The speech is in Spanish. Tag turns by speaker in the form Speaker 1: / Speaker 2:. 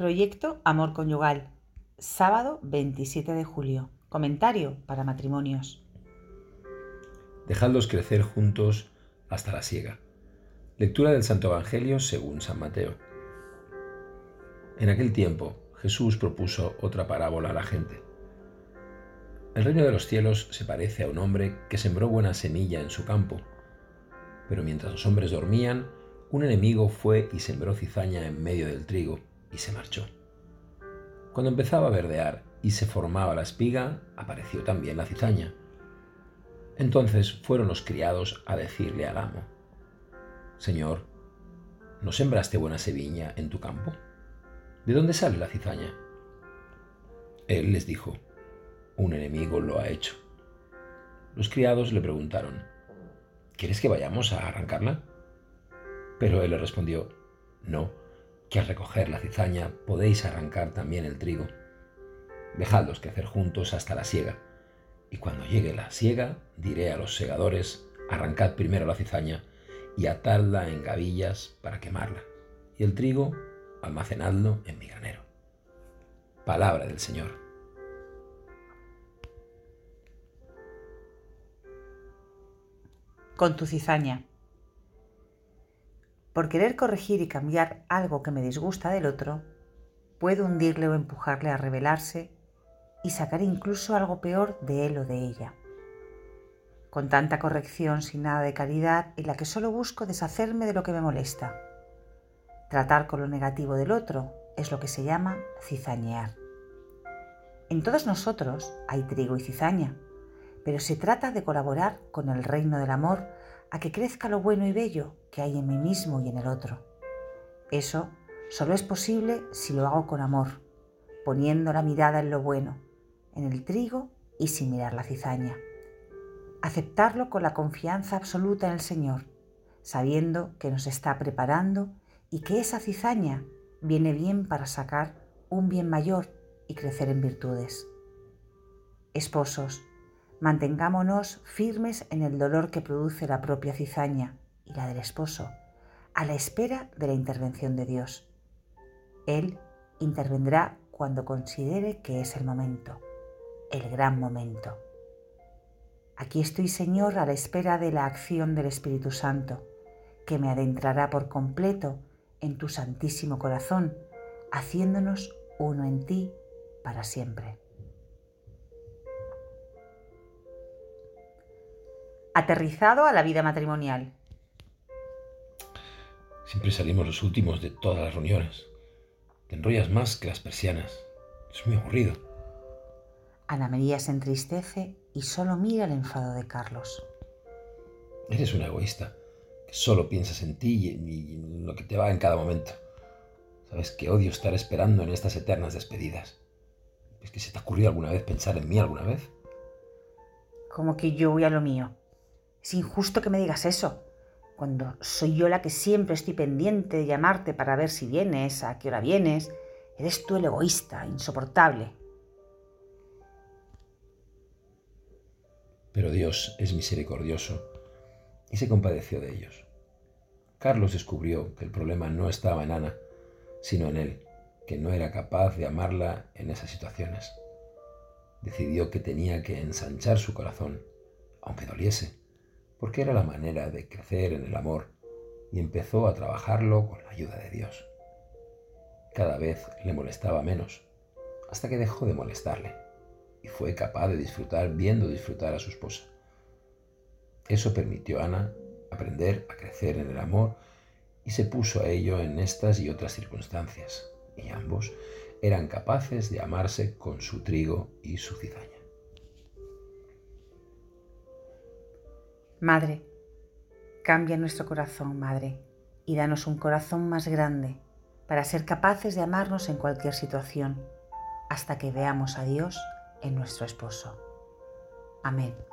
Speaker 1: Proyecto Amor Conyugal, sábado 27 de julio. Comentario para matrimonios.
Speaker 2: Dejadlos crecer juntos hasta la siega. Lectura del Santo Evangelio según San Mateo. En aquel tiempo, Jesús propuso otra parábola a la gente. El reino de los cielos se parece a un hombre que sembró buena semilla en su campo. Pero mientras los hombres dormían, un enemigo fue y sembró cizaña en medio del trigo y se marchó. Cuando empezaba a verdear y se formaba la espiga, apareció también la cizaña. Entonces fueron los criados a decirle al amo: Señor, ¿no sembraste buena semilla en tu campo? ¿De dónde sale la cizaña? Él les dijo: un enemigo lo ha hecho. Los criados le preguntaron: ¿quieres que vayamos a arrancarla? Pero él le respondió: no, que al recoger la cizaña podéis arrancar también el trigo. Dejadlos crecer juntos hasta la siega, y cuando llegue la siega diré a los segadores: arrancad primero la cizaña y atadla en gavillas para quemarla, y el trigo almacenadlo en mi granero. Palabra del Señor.
Speaker 1: Con tu cizaña. Por querer corregir y cambiar algo que me disgusta del otro, puedo hundirle o empujarle a rebelarse y sacar incluso algo peor de él o de ella. Con tanta corrección sin nada de caridad, en la que solo busco deshacerme de lo que me molesta. Tratar con lo negativo del otro es lo que se llama cizañear. En todos nosotros hay trigo y cizaña, pero se trata de colaborar con el reino del amor a que crezca lo bueno y bello que hay en mí mismo y en el otro. Eso solo es posible si lo hago con amor, poniendo la mirada en lo bueno, en el trigo y sin mirar la cizaña. Aceptarlo con la confianza absoluta en el Señor, sabiendo que nos está preparando y que esa cizaña viene bien para sacar un bien mayor y crecer en virtudes. Esposos, mantengámonos firmes en el dolor que produce la propia cizaña y la del esposo, a la espera de la intervención de Dios. Él intervendrá cuando considere que es el momento, el gran momento. Aquí estoy, Señor, a la espera de la acción del Espíritu Santo, que me adentrará por completo en tu Santísimo Corazón, haciéndonos uno en ti para siempre. Aterrizado a la vida matrimonial.
Speaker 2: Siempre salimos los últimos de todas las reuniones. Te enrollas más que las persianas. Es muy aburrido.
Speaker 1: Ana María se entristece y solo mira el enfado de Carlos.
Speaker 2: Eres una egoísta, que solo piensas en ti y en lo que te va en cada momento. Sabes que odio estar esperando en estas eternas despedidas. ¿Es que se te ha ocurrido alguna vez pensar en mí alguna vez?
Speaker 1: Como que yo voy a lo mío. Es injusto que me digas eso, cuando soy yo la que siempre estoy pendiente de llamarte para ver si vienes, a qué hora vienes. Eres tú el egoísta, insoportable.
Speaker 2: Pero Dios es misericordioso y se compadeció de ellos. Carlos descubrió que el problema no estaba en Ana, sino en él, que no era capaz de amarla en esas situaciones. Decidió que tenía que ensanchar su corazón, aunque doliese, porque era la manera de crecer en el amor, y empezó a trabajarlo con la ayuda de Dios. Cada vez le molestaba menos, hasta que dejó de molestarle, y fue capaz de disfrutar viendo disfrutar a su esposa. Eso permitió a Ana aprender a crecer en el amor y se puso a ello en estas y otras circunstancias, y ambos eran capaces de amarse con su trigo y su cizaña.
Speaker 1: Madre, cambia nuestro corazón, Madre, y danos un corazón más grande para ser capaces de amarnos en cualquier situación, hasta que veamos a Dios en nuestro esposo. Amén.